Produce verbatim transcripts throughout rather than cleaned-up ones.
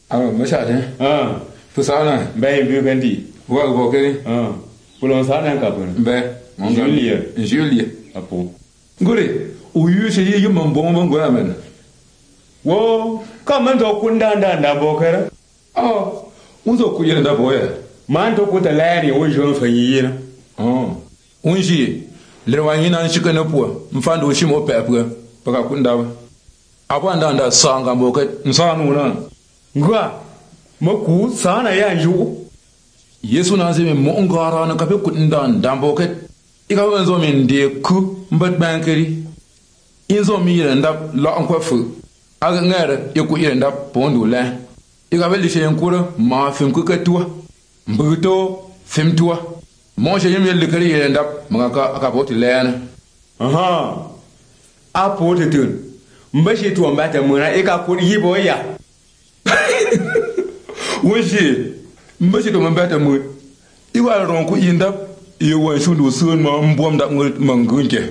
Ah, mashade. Ah, Pusana. bai biyu gandi. Wa go ke. Ah, pulon sana kapun. Be. Julia. Julia. Apo. Ngore, uyu se yi yum bon bon go amen. Wo, kaman to kunda nda nda bokara. Ah, unzo ku yenda boye. Man to kuta lari wo jon fanyi na. Oh. Unji, le wa hina nshika na po. Mfando shimo pepe. Paka kunda ba. Apo anda anda sanga boke. Nsanu na. Ngwa, maku sana ya ju. Yesu na zeme mo ngara na kape kunda ndambo ke. Ika wenzo min de ku mbat bankeri. Inzo mi yenda la nkwafu. Aga ngara yoku yenda pondu la. Ika beli she yankura ma fim ku katua. Mbuto fim tua. Mo she yem yel kari yenda maka akapoti lena. Aha. Apo tetun. Mbashi tu ambata muna ika kuri yibo ya. Wonji, mbashi to mbata mu. Iwa ronku inda iyo wan shundu sun ma mbom da mangunke.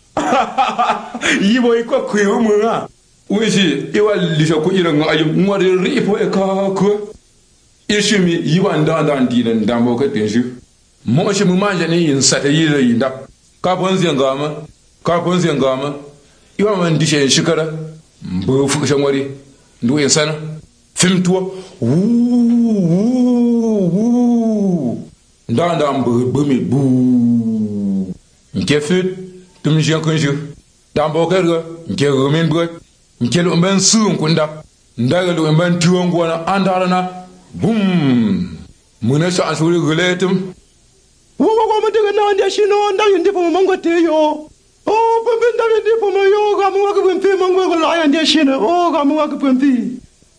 Yibo iko kuyo muna. Wonji, iwa lisha ku ira ngayu ngwari ripo e ka ko. Ishimi yiwa ndanda ndina ndambo ka tenju. Mo shi mu manje ne yin sata yira yinda. Ka bonzi ngama, ka bonzi ngama. Iwa man dishe shikara. Mbo fu shangwari. Ndu insana. Film toi, wouh, wouh, wouh, dans dans bumi bouh, n'qu'est fait, tu me dis un jour, dans boker, n'qu'est remis brut, n'qu'est le ben sou, n'kunda, n'daga le ben tuon guana, andarana, boum, mon essa en sur le gletum. Wo wo wo mutega na ndia shino nda yindi po mangote yo. Oh, pembe nda yindi po yo, ga mo ga pembe mango la ndia shino. Oh, ga mo ga pembe.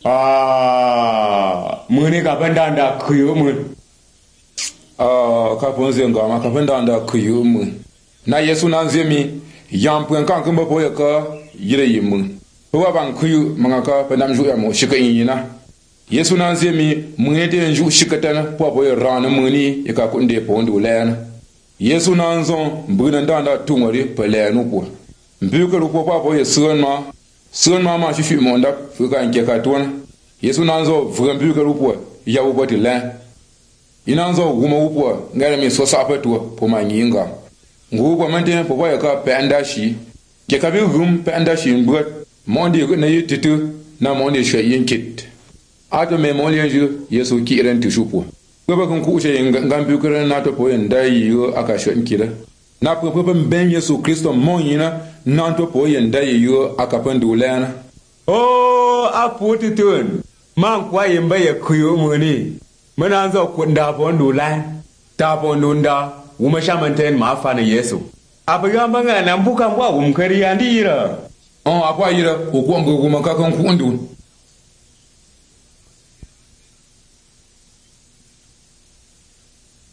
Ah, mune kapenda nda kuyo mun. Ah, kaponze ngama kapenda nda kuyo mun. Na Yesu na nzemi, yampwen kan kumba boye ka yire yimun. Wa ban kuyo mangaka pendam ju ya mo shika yina. Yesu na nzemi mwete nju shikatana po boye rana muni e ka kunde pondu lena. Yesu na nzon mbuna ndanda tungori pelenu ko. Mbukuru ko pa boye sunma. Sun mama shi shi monda fuka nke ka tuwana. Yesu nanzo vuga mbuka rupo ya uboti la. Inanzo guma upo ngara mi so sapa tuwa po manyinga. Ngupo mante po boya ka penda shi. Ke ka bi gum penda shi mbut. Mondi ko na yititu na mondi shi yinkit. Ato me mondi yanju Yesu ki iran tishupo. Goba kun ku she ngambi ko na to po yanda yiyo aka shi nkira. Na po po ben Yesu Kristo monyina nanto po yenda yiyo akapandu lana. Oh, apo tetun. Man kwa yemba ya kuyo muni. Mana anzo kunda pondu la. Ta pondu nda. Uma shamanten maafana Yesu. Apa yamba nga nambuka mwa umkari andira. Oh, apa yira ukuwa nguguma kakan kundu.